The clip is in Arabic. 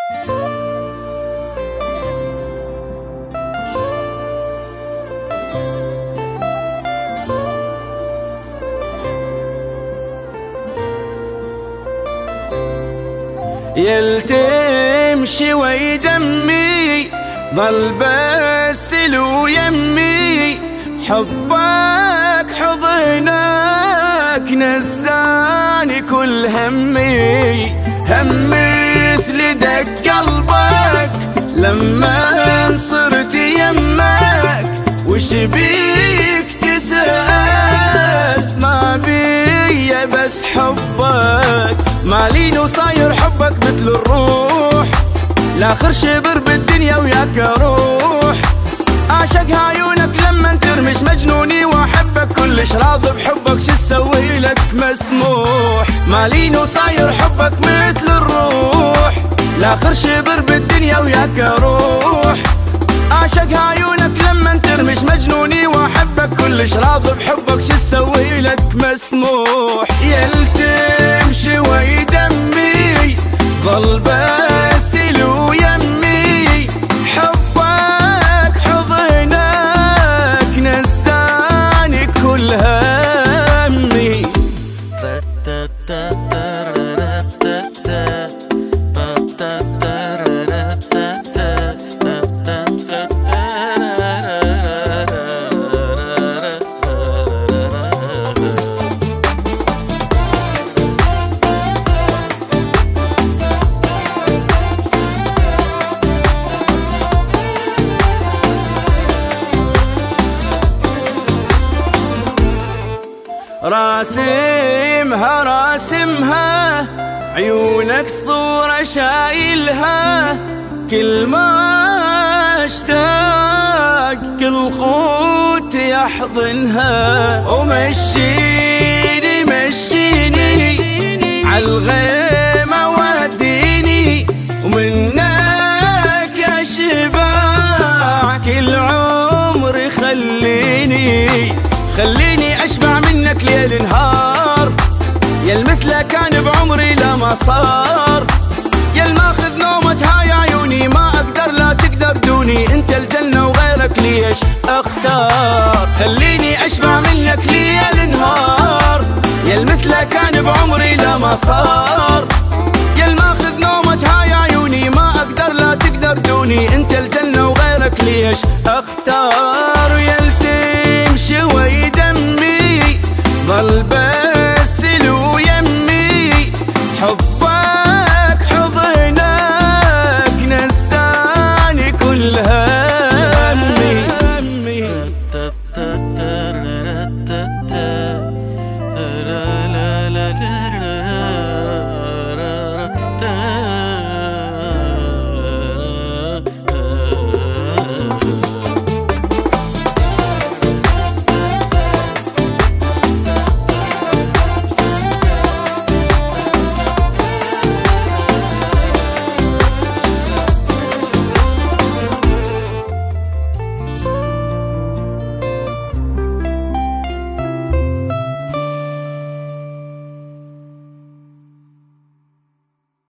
يلتمشي ويدمي ظل بس لو يمي، حبك حضنك نزاني كل همي، هم مثل دق قلبك لما صرت يمك، وش بيك تسأل ما بي بس حبك، مالين وصاير حبك مثل الروح، لاخر شبر بالدنيا وياك اروح، اعشق عيونك لما ترمش مجنوني واحبك كلش راضي بحبك، شو اسوي لك مسموح، مالين وصاير حبك مثل الروح، لاخر شبر بالدنيا وياك اروح، اعشق عيونك لما ترمش مجنوني واحبك كلش راضي بحبك، شو اسوي لك مسموح، يلتمشي ويدمي ظل بس لو يمي، حبك حضنك نساني كل همي. راسمها راسمها عيونك صورة شايلها، كل ما اشتاق كل قوت يحضنها، ومشيني مشيني عالغيمة وديني، ومنك يا شباع كل عمري خليني اشبع منك ليل نهار، يا المثله كان بعمري لا ما صار، يا الماخذ نومة هاي عيوني ما اقدر لا تقدر دوني، انت الجنة وغيرك ليش اختار، خليني اشبع منك ليل نهار، يا المثله كان بعمري لا ما صار، يا الماخذ نومة هاي عيوني ما اقدر لا تقدر دوني، انت الجنة وغيرك ليش اختار، يلتمشي ويدمي ظل بس لو يمي، حبك حضنك نساني كل همي.